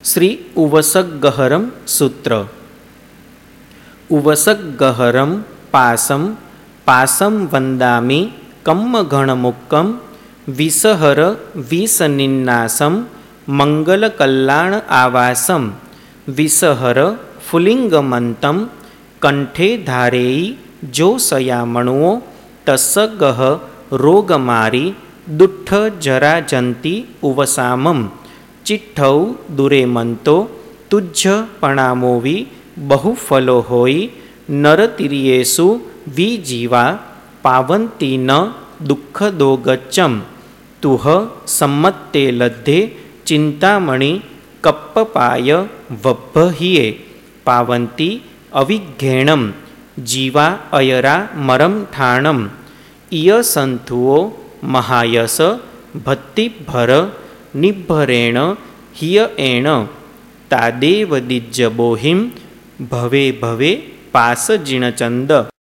श्री उवसगहरम सूत्र। उवसगहरम पासम पासम वंदामि कम्मघणमुक्कम विसहर विसनिन्नासम मंगल कल्याण आवासम विसहर फुलिंगमंतम कंठे धारेयी जो सयामणुओ तस्सगह रोगमारी दुट्ठ जराजंती उवसामम चिट्ठौ दुरेमंतो तुज्ज पणामोवी बहुफलो होई नरतिरियेषु विजीवा पावंती न दुःखदो गच्चम तुह सम्मत्ते लद्धे चिंतामणि कप्पपाय वब्बहिये पावंती अविघ्नेणम जीवा अयरा मरम ठाणम इयसंथुओ महायस भत्तिभर निभरेण हिय एण तादेव दिज्जबोहिं भवे भवे पास जिणचंद।